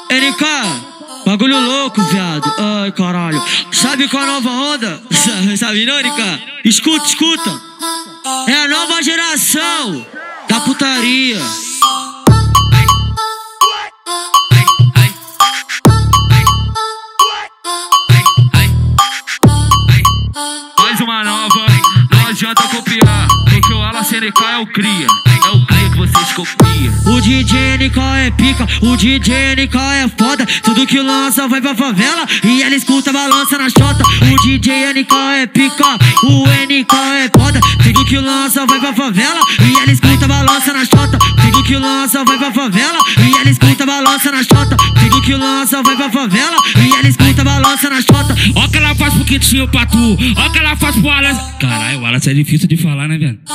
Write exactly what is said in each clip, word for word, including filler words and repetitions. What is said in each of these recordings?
N K, bagulho louco, viado. Ai, caralho. Sabe qual a nova onda? Sabe não, N K? Escuta, escuta. É a nova geração da putaria. Mais uma nova, não adianta copiar, porque o Ala N K é o cria, é o cria que vocês copiam. O D J N K é pica, o D J N K é foda. Tudo que lança vai pra favela e ela escuta, balança na chota. O D J N K é pica, o N K é foda. Tudo que lança vai pra favela e ela escuta, balança na chota. Tudo que lança vai pra favela e ela escuta, balança na chota. Tudo que lança vai pra favela e ela escuta, balança na chota. Ó que ela faz pro Quitinho, pra tu, ó que ela faz pro Wallace. Caralho, o Wallace é difícil de falar, né, velho?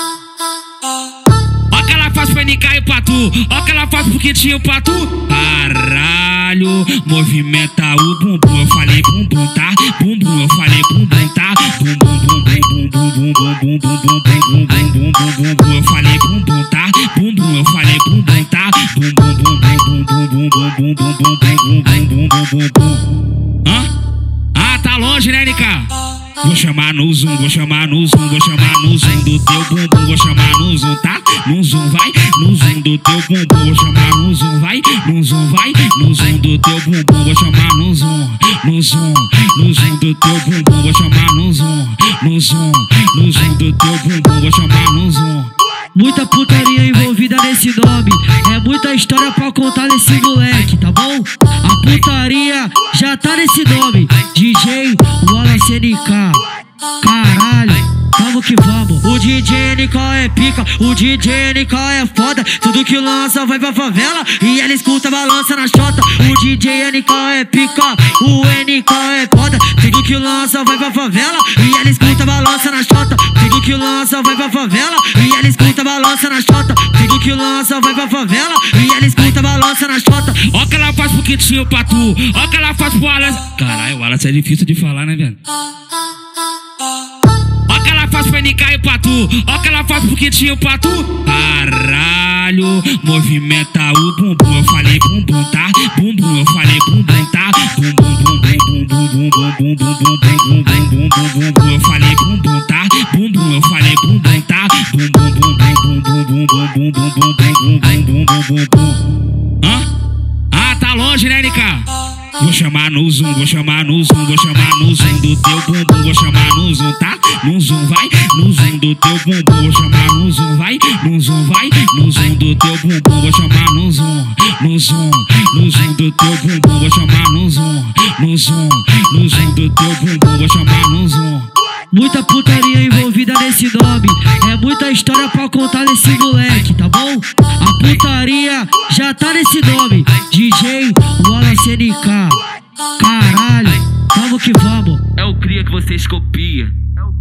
Ó que ela faz pro N K e pra tu, ó que ela faz pro Quitinho, pra tu. Caralho, movimenta o bumbum, eu falei bumbum, tá? Bumbum, eu falei bumbum, tá? Bumbum, bumbum, bumbum, bumbum, bumbum, bumbum, bumbum, bumbum, bumbum, eu falei bumbum, tá? Bumbum, eu falei bumbum, tá? Bumbum, bumbum, bumbum, bumbum, bumbum, bumbum, bumbum, bumbum, bumbum. Hã? Ah, tá longe, né, N K? Vou chamar no zoom, vou chamar no zoom, vou chamar no zoom do teu bumbum, vou chamar no zoom, tá? No zoom, vai, no zoom do teu bumbum, vou chamar no zoom, vai, no zoom, vai, no zoom do teu bumbum, vou chamar no zoom, no zoom, no zoom do teu bumbum, vou chamar no zoom, no zoom, no zoom do teu bumbum, vou chamar no zoom. Muita putaria envolvida nesse nome, é muita história pra contar nesse moleque, tá bom? A putaria já tá nesse nome, D J Wallace N K. Caralho, vamos que vamos. O D J N K é pica, o D J N K é foda. Tudo que lança vai pra favela e ela escuta, balança na chota. O D J N K é pica, o N K é foda. Tudo que lança vai pra favela e ela escuta, balança na chota. Tudo que lança vai pra favela e ela escuta, balança na chota. Tudo que lança vai pra favela e ela escuta, balança na chota. Ó que ela faz pro Quitinho, pra tu, ó que ela faz pro Wallace. Caralho, o Wallace é difícil de falar, né, velho? Ó que ela faz pro N K e pra tu, ó que ela faz pro Quitinho, pra tu. Caralho, movimenta o bumbum, eu falei bumbum, tá? Bumbum, eu falei bumbum, tá? Bumbum, bumbum, bumbum, bumbum, bumbum, bumbum, bumbum, bumbum, bumbum, eu falei bumbum, tá? Bumbum, eu falei bumbum, tá? Bumbum, bumbum, bumbum, bumbum, bumbum, bumbum, bumbum, bumbum, bumbum, bumbum. Hã? Ah, tá longe, né, N K? Vou chamar no zoom, vou chamar no zoom, vou chamar no zoom do teu bumbum, vou chamar no zoom, tá? No zoom, vai, no zoom do teu bumbum, vou chamar no zoom, vai, no zoom, vai, no zoom do teu bumbum, vou chamar no zoom, no zoom, no zoom do teu bumbum, vou chamar no zoom, no zoom, no zoom do teu bumbum, vou chamar no zoom. Muita putaria envolvida nesse nome, é muita história pra contar nesse moleque, tá bom? A putaria já tá nesse nome, D J Wallace N K. Caralho, vamos que vamos. É o cria que vocês copiam.